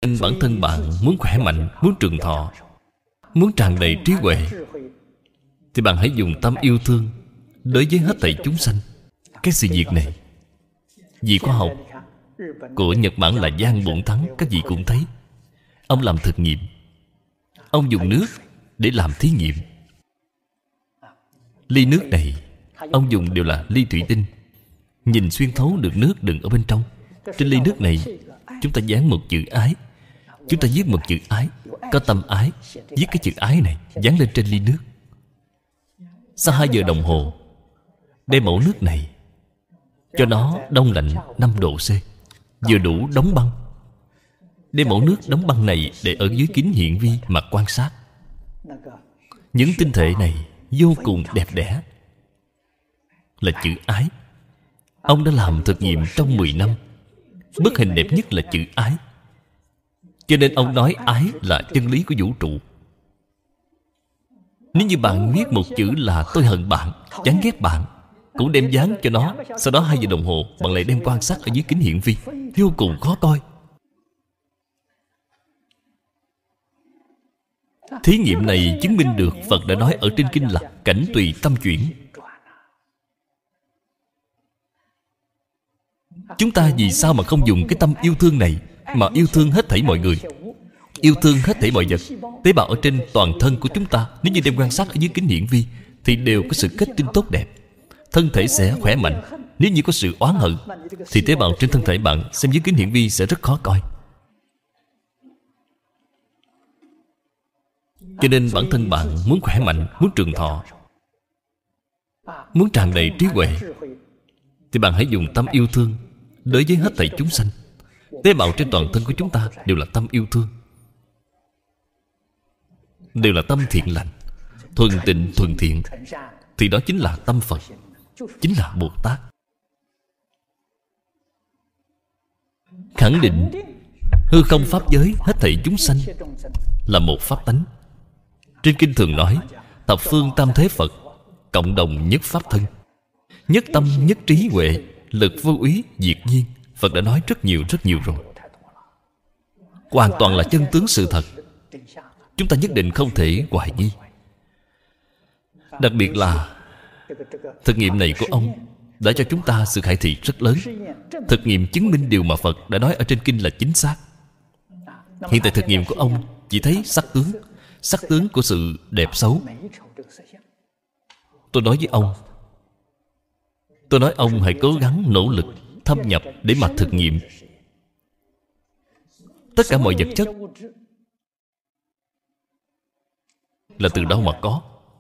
Nên bản thân bạn muốn khỏe mạnh, muốn trường thọ, muốn tràn đầy trí huệ, thì bạn hãy dùng tâm yêu thương đối với hết thảy chúng sanh. Cái sự việc này, vì khoa học của Nhật Bản là Giang Bổn Thắng, các vị cũng thấy. Ông làm thực nghiệm. Ông dùng nước để làm thí nghiệm. Ly nước này ông dùng đều là ly thủy tinh, nhìn xuyên thấu được nước đựng ở bên trong. Trên ly nước này chúng ta dán một chữ ái. Chúng ta viết một chữ ái, có tâm ái. Viết cái chữ ái này dán lên trên ly nước. Sau 2 giờ đồng hồ, đem mẫu nước này cho nó đông lạnh 5 độ C, vừa đủ đóng băng. Đem mẫu nước đóng băng này để ở dưới kính hiển vi mà quan sát. Những tinh thể này vô cùng đẹp đẽ, là chữ ái. Ông đã làm thực nghiệm trong 10 năm. Bức hình đẹp nhất là chữ ái. Cho nên ông nói ái là chân lý của vũ trụ. Nếu như bạn viết một chữ là tôi hận bạn, chán ghét bạn, cũng đem dán cho nó. Sau đó 2 giờ đồng hồ bạn lại đem quan sát ở dưới kính hiển vi, vô cùng khó coi. Thí nghiệm này chứng minh được Phật đã nói ở trên kinh là cảnh tùy tâm chuyển. Chúng ta vì sao mà không dùng cái tâm yêu thương này, mà yêu thương hết thảy mọi người, yêu thương hết thảy mọi vật? Tế bào ở trên toàn thân của chúng ta, nếu như đem quan sát ở dưới kính hiển vi, thì đều có sự kết tinh tốt đẹp, thân thể sẽ khỏe mạnh. Nếu như có sự oán hận, thì tế bào trên thân thể bạn xem dưới kính hiển vi sẽ rất khó coi. Cho nên bản thân bạn muốn khỏe mạnh, muốn trường thọ, muốn tràn đầy trí huệ, thì bạn hãy dùng tâm yêu thương đối với hết thảy chúng sanh. Tế bào trên toàn thân của chúng ta đều là tâm yêu thương, đều là tâm thiện lành, thuần tịnh thuần thiện. Thì đó chính là tâm Phật, chính là Bồ Tát. Khẳng định hư không pháp giới hết thảy chúng sanh là một pháp tánh. Trên kinh thường nói thập phương tam thế Phật, cộng đồng nhất pháp thân, nhất tâm nhất trí huệ, lực vô úy diệt nhiên. Phật đã nói rất nhiều rồi. Hoàn toàn là chân tướng sự thật. Chúng ta nhất định không thể hoài nghi. Đặc biệt là thực nghiệm này của ông đã cho chúng ta sự khải thị rất lớn. Thực nghiệm chứng minh điều mà Phật đã nói ở trên kinh là chính xác. Hiện tại thực nghiệm của ông chỉ thấy sắc tướng của sự đẹp xấu. Tôi nói với ông, tôi nói ông hãy cố gắng nỗ lực thâm nhập để mà thực nghiệm. Tất cả mọi vật chất là từ đâu mà có?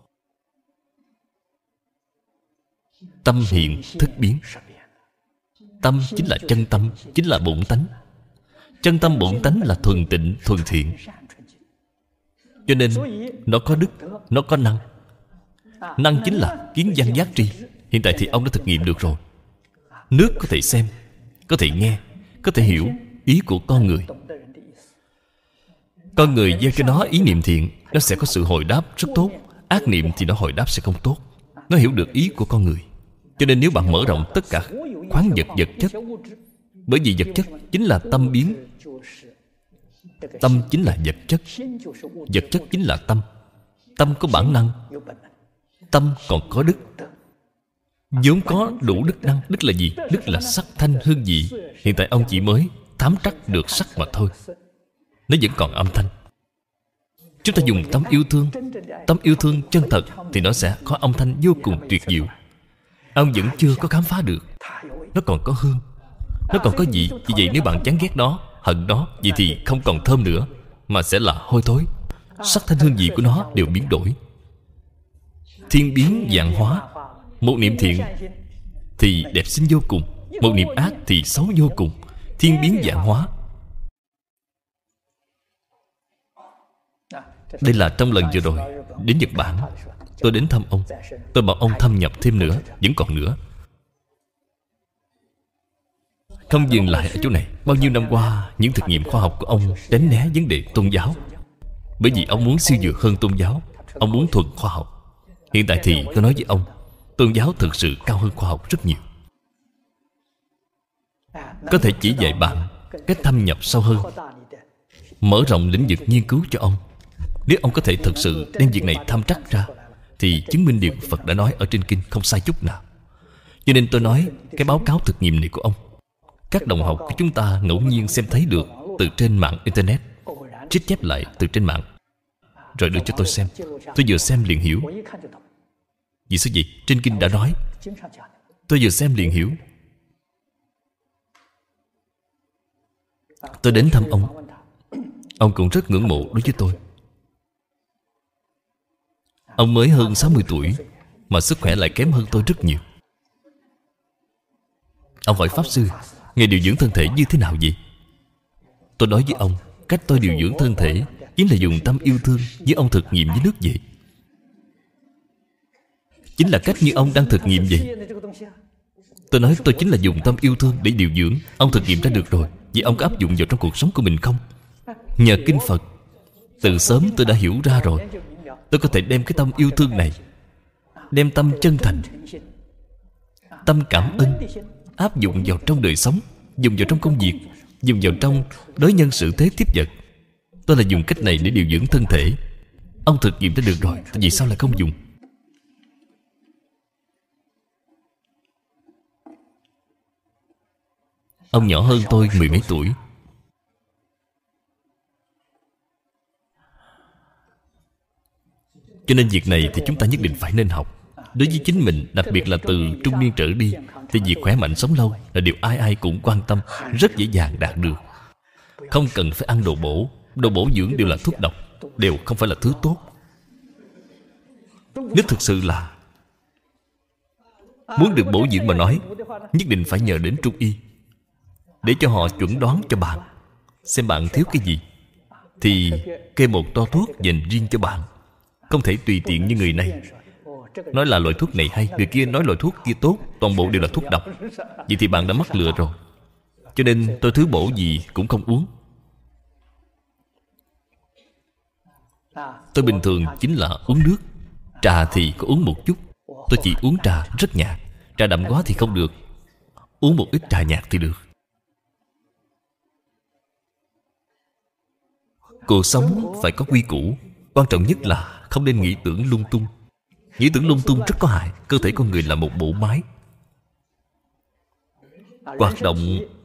Tâm hiện thức biến. Tâm chính là chân tâm, chính là bổn tánh. Chân tâm bổn tánh là thuần tịnh thuần thiện. Cho nên nó có đức, nó có năng. Năng chính là kiến văn giác tri. Hiện tại thì ông đã thực nghiệm được rồi. Nước có thể xem, có thể nghe, có thể hiểu ý của con người. Con người gieo cho nó ý niệm thiện, nó sẽ có sự hồi đáp rất tốt. Ác niệm thì nó hồi đáp sẽ không tốt. Nó hiểu được ý của con người. Cho nên nếu bạn mở rộng tất cả khoáng vật vật chất, bởi vì vật chất chính là tâm biến. Tâm chính là vật chất, vật chất chính là tâm. Tâm có bản năng, tâm còn có đức. vốn có đủ đức năng. Đức là gì? Đức là sắc thanh hương vị. Hiện tại ông chỉ mới thám trắc được sắc mà thôi, nó vẫn còn âm thanh. Chúng ta dùng tâm yêu thương, tâm yêu thương chân thật, thì nó sẽ có âm thanh vô cùng tuyệt diệu. Ông vẫn chưa có khám phá được. Nó còn có hương, nó còn có vị. Vì vậy nếu bạn chán ghét nó, hận nó, vậy thì không còn thơm nữa, mà sẽ là hôi thối. Sắc thanh hương vị của nó đều biến đổi, thiên biến vạn hóa. Một niệm thiện thì đẹp xinh vô cùng, một niệm ác thì xấu vô cùng, thiên biến vạn hóa. Đây là trong lần vừa rồi đến Nhật Bản, tôi đến thăm ông. Tôi bảo ông thâm nhập thêm nữa, vẫn còn nữa. Không dừng lại ở chỗ này. Bao nhiêu năm qua, những thực nghiệm khoa học của ông tránh né vấn đề tôn giáo, bởi vì ông muốn siêu vượt hơn tôn giáo. Ông muốn thuần khoa học. Hiện tại thì tôi nói với ông, tôn giáo thực sự cao hơn khoa học rất nhiều. Có thể chỉ dạy bạn cách thâm nhập sâu hơn, mở rộng lĩnh vực nghiên cứu cho ông. Nếu ông có thể thật sự đem việc này thăm trắc ra, thì chứng minh điều Phật đã nói ở trên kinh không sai chút nào. Cho nên tôi nói cái báo cáo thực nghiệm này của ông, các đồng học của chúng ta ngẫu nhiên xem thấy được từ trên mạng Internet, trích chép lại từ trên mạng, rồi đưa cho tôi xem. Tôi vừa xem liền hiểu. Vì sao vậy? Trên kinh đã nói. Tôi vừa xem liền hiểu. Tôi đến thăm ông cũng rất ngưỡng mộ đối với tôi. Ông mới hơn 60 tuổi mà sức khỏe lại kém hơn tôi rất nhiều. Ông hỏi Pháp Sư, Ngài điều dưỡng thân thể như thế nào vậy? Tôi nói với ông, cách tôi điều dưỡng thân thể chính là dùng tâm yêu thương với ông thực nghiệm với nước vậy. Chính là cách như ông đang thực nghiệm vậy. Tôi nói tôi chính là dùng tâm yêu thương để điều dưỡng. Ông thực nghiệm ra được rồi, vậy ông có áp dụng vào trong cuộc sống của mình không? Nhờ kinh Phật, từ sớm tôi đã hiểu ra rồi. Tôi có thể đem cái tâm yêu thương này, đem tâm chân thành, tâm cảm ơn áp dụng vào trong đời sống, dùng vào trong công việc, dùng vào trong đối nhân xử thế tiếp vật. Tôi là dùng cách này để điều dưỡng thân thể. Ông thực nghiệm đã được rồi, vì sao lại không dùng? Ông nhỏ hơn tôi mười mấy tuổi. Cho nên việc này thì chúng ta nhất định phải nên học. Đối với chính mình, đặc biệt là từ trung niên trở đi, thì việc khỏe mạnh sống lâu là điều ai ai cũng quan tâm, rất dễ dàng đạt được. Không cần phải ăn đồ bổ. Đồ bổ dưỡng đều là thuốc độc, đều không phải là thứ tốt. Nếu thực sự là muốn được bổ dưỡng mà nói, nhất định phải nhờ đến trung y, để cho họ chuẩn đoán cho bạn, xem bạn thiếu cái gì, thì kê một toa thuốc dành riêng cho bạn. Không thể tùy tiện như người này nói là loại thuốc này hay, người kia nói loại thuốc kia tốt, toàn bộ đều là thuốc độc. Vậy thì bạn đã mắc lừa rồi. Cho nên tôi thứ bổ gì cũng không uống. Tôi bình thường chính là uống nước. Trà thì có uống một chút. Tôi chỉ uống trà rất nhạt. Trà đậm quá thì không được. Uống một ít trà nhạt thì được. Cuộc sống phải có quy củ. Quan trọng nhất là không nên nghĩ tưởng lung tung. Nghĩ tưởng lung tung rất có hại. Cơ thể con người là một bộ máy, hoạt động.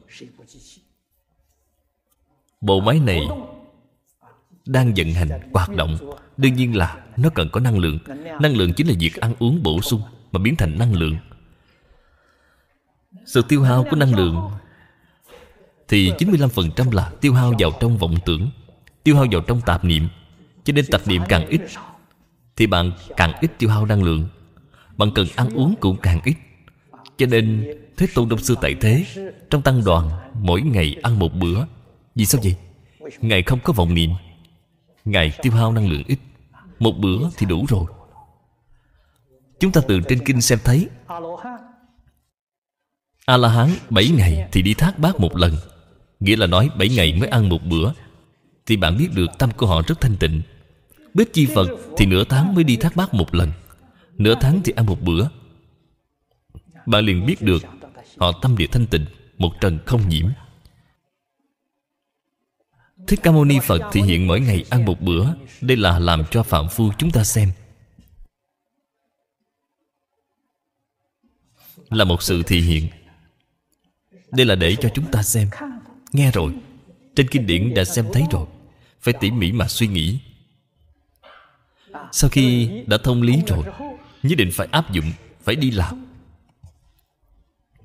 Bộ máy này đang vận hành, hoạt động, đương nhiên là nó cần có năng lượng. Năng lượng chính là việc ăn uống bổ sung mà biến thành năng lượng. Sự tiêu hao của năng lượng thì 95% là tiêu hao vào trong vọng tưởng, tiêu hao vào trong tạp niệm. Cho nên tạp niệm càng ít thì bạn càng ít tiêu hao năng lượng. Bạn cần ăn uống cũng càng ít. Cho nên Thế Tôn năm xưa tại thế, trong tăng đoàn, mỗi ngày ăn một bữa. Vì sao vậy? Ngài không có vọng niệm, Ngài tiêu hao năng lượng ít. Một bữa thì đủ rồi. Chúng ta từ trên kinh xem thấy, A-la-hán 7 ngày thì đi thác bát một lần. Nghĩa là nói 7 ngày mới ăn một bữa. Thì bạn biết được tâm của họ rất thanh tịnh. Bích Chi Phật thì nửa tháng mới đi thác bát một lần, nửa tháng thì ăn một bữa. Bạn liền biết được họ tâm địa thanh tịnh, một trần không nhiễm. Thích Ca Mâu Ni Phật thì hiện mỗi ngày ăn một bữa. Đây là làm cho phàm phu chúng ta xem, là một sự thị hiện. Đây là để cho chúng ta xem. Nghe rồi, trên kinh điển đã xem thấy rồi, phải tỉ mỉ mà suy nghĩ. Sau khi đã thông lý rồi, nhất định phải áp dụng, phải đi làm.